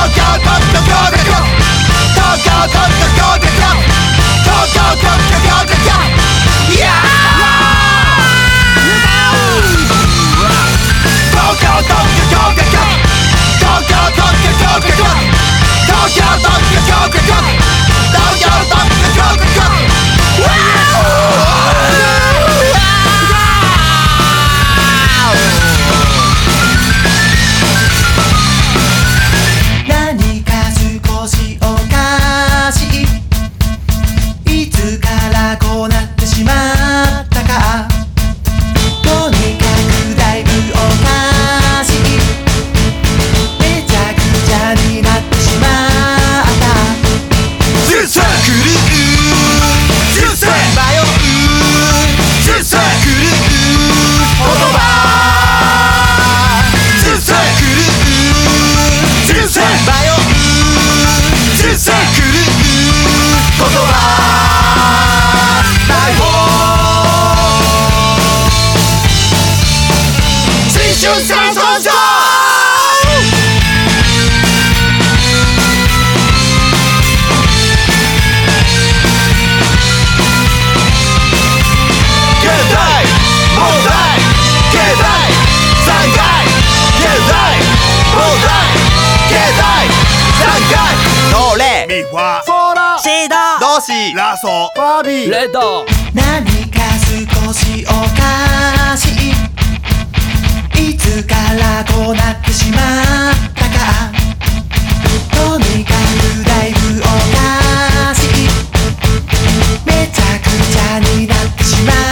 ラソファビーレッド。 何か少しおかしい、いつからこうなってしまったか、とにかくだいぶおかしい、めちゃくちゃになってしまった。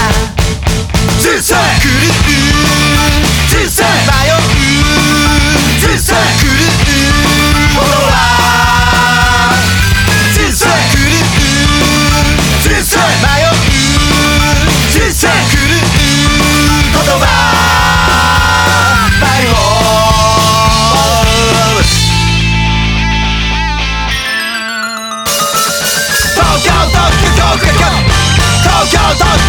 人生狂う、人生迷う、人生狂うものは、人生狂う、人生迷う、人生狂う言葉迷う。東京特許許可局、東京特許